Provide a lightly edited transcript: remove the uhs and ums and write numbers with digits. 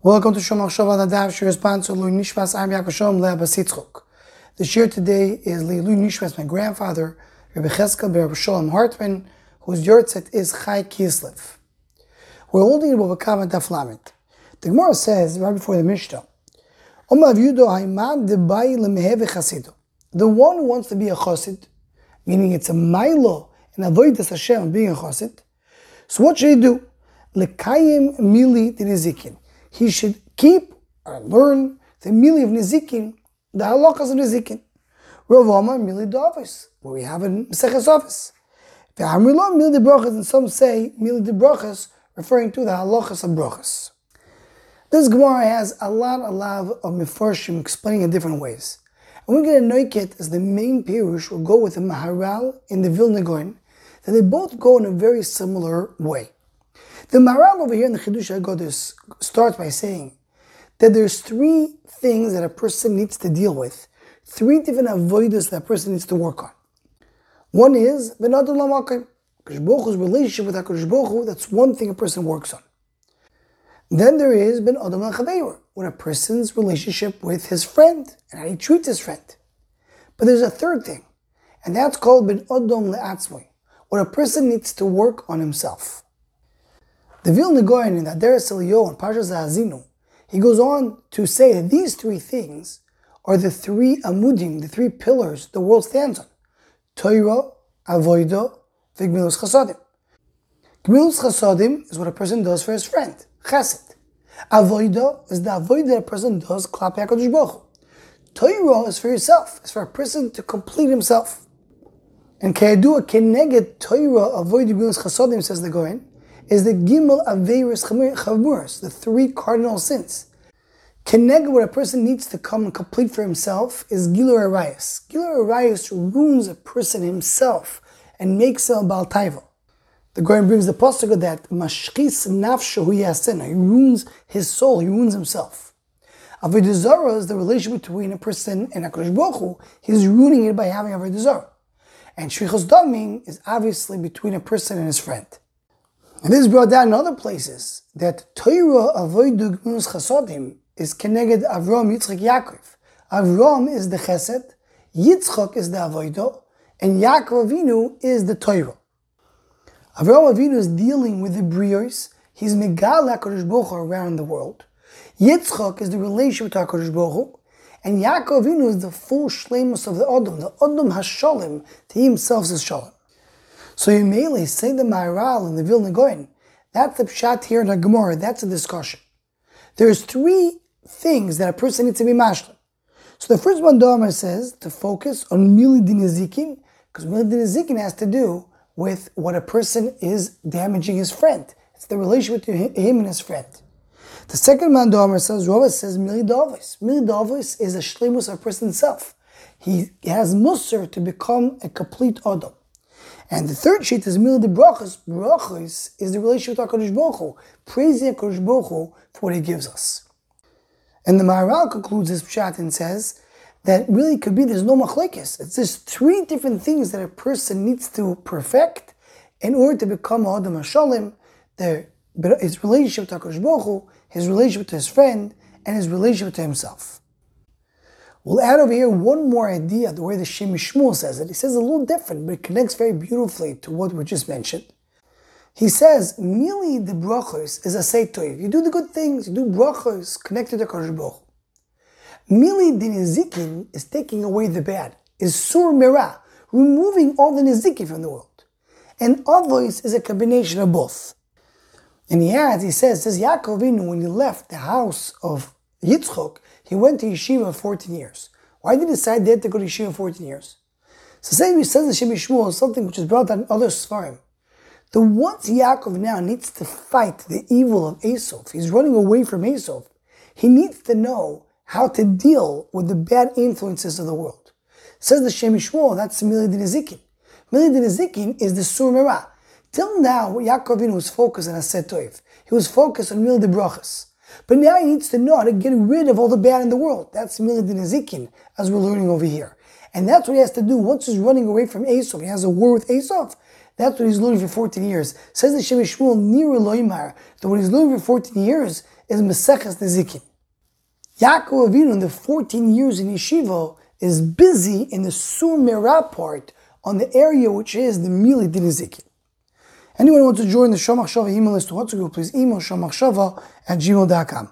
Welcome to Shomach Shabbat Nadav. Shir sponsor Lui Nishmas Am Yaakov Shalom Le'Abbas Yitzchok. The shir today is Lui Nishmas, my grandfather, Rabbi Cheskel Rabbi Shalom Hartman, whose yortzeit is Chai Kislev. We're holding it with Kama Daf Lamed. The Gemara says right before the Mishnah, Omav Yudo Haiman Debai Lemeheve Chasido. The one who wants to be a chassid, meaning it's a mailo and avodas Hashem being a chassid. So what should he do? Lekayim Mili Dinizikin. He should keep or learn the mili of Nizikin, the halachas of Nizikin. Rav Omar mili d'avos, where we have in Maseches Avos. Ve'amrilo mili de brachas, and some say mili de brachas, referring to the halachas of brachas. This Gemara has a lot of mefarshim explaining in different ways. And we're going to noik it as the main pirush. We'll go with the Maharal in the Vilna Gaon, that they both go in a very similar way. The Maharal over here in the Chidush HaGodus starts by saying that there's three things that a person needs to deal with, three different avodas that a person needs to work on. One is Ben Adam Lamakim, HaKadosh Baruch Hu's relationship with HaKadosh Baruch Hu. That's one thing a person works on. Then there is Ben Adam L'Chaveiro, when a person's relationship with his friend and how he treats his friend. But there's a third thing, and that's called Ben Adam Le'atzmoi, when a person needs to work on himself. The Vilna Gaon in the Aderes Eliyahu and Parshas Ha'azinu, he goes on to say that these three things are the three amudim, the three pillars the world stands on. Torah, Avodah, Gemilut Chasadim. Gemilut Chasadim is what a person does for his friend, Chesed. Avodah is the avodah that a person does, Klapi HaKadosh Baruch Hu. Torah is for yourself, it's for a person to complete himself. And Kayadua Keneged Torah, Avodah, Gemilut Chasadim, says the Gaon, is the Gimel Averis Chamuras, the three cardinal sins. Keneged, what a person needs to come and complete for himself, is Gilur Arayos. Gilur Arayos ruins a person himself and makes him a Baal Taiva. The Gaon brings the pasuk that Mashchis Nafsho Hu Yasena, he ruins his soul, he ruins himself. Avodah Zarah is the relationship between a person and HaKadosh Baruch Hu. He's ruining it by having Avodah Zarah. And Shvichos Damim is obviously between a person and his friend. And this is brought down in other places, that Torah Avodah Gemilut Chasadim is Keneged Avram, Yitzchak, Yaakov. Avram is the Chesed, Yitzchak is the Avodah, and Yaakov Avinu is the Torah. Avram Avinu is dealing with the Brios, he's Megal HaKadosh Baruch Hu around the world. Yitzchak is the relationship with HaKadosh Baruch Hu, and Yaakov Avinu is the full shleimus of the Adam HaShalom, to himself is Shalom. So you may say the Maharal in the Vilna Gaon, that's the pshat here in the Gemara, that's a discussion. There's three things that a person needs to be mashlim. So the first one, Dahmer says, to focus on Mili Dinizikin, because Mili Dinizikin has to do with what a person is damaging his friend. It's the relationship between him and his friend. The second man, Dahmer says, Rava says, Mili Davos. Mili Davos is a shleimus of a person's self. He has musar to become a complete Adam. And the third sheet is Mili de Brachas. Brachas is the relationship with HaKadosh Baruch Hu, praising HaKadosh Baruch Hu for what He gives us. And the Maharal concludes this pshat and says that really could be there's no machlekes. It's just three different things that a person needs to perfect in order to become Adam HaShalom, his relationship to HaKadosh Baruch Hu, his relationship to his friend, and his relationship to himself. We'll add over here one more idea, the way the Shem Shmuel says it. He says a little different, but it connects very beautifully to what we just mentioned. He says, Mili de brachos is a seitoiv. You do the good things, you do brachos connected to HaKadosh Baruch Hu. Mili de nizikin is taking away the bad, is sur mirah, removing all the nizikin from the world. And avos is a combination of both. And he says Yaakov Avinu, when he left the house of Yitzchok, he went to yeshiva 14 years. Why did he decide there to go to yeshiva 14 years? So say he says the Shem Shmuel is something which is brought down in other Sfarim. The once Yaakov now needs to fight the evil of Esau, he's running away from Esau, he needs to know how to deal with the bad influences of the world. Says the Shem Shmuel, that's Mili de Nizikin. Mili de Nizikin is the Sur Merah. Till now, Yaakov Avinu was focused on Aseh Toiv. He was focused on Mili de Brachas. But now he needs to know how to get rid of all the bad in the world. That's Mili de Nizikin, as we're learning over here. And that's what he has to do. Once he's running away from Esau, he has a war with Esau. That's what he's learning for 14 years. Says the Shem Shmuel, Nir Loimar, that what he's learning for 14 years is Maseches Nezikin. Yaakov Avinu, in the 14 years in yeshiva, is busy in the Sur Merah part on the area which is the Mili Din Nezikin. Anyone who wants to join the Shomach Shava email list to WhatsApp group, please email shomachshava@gmail.com.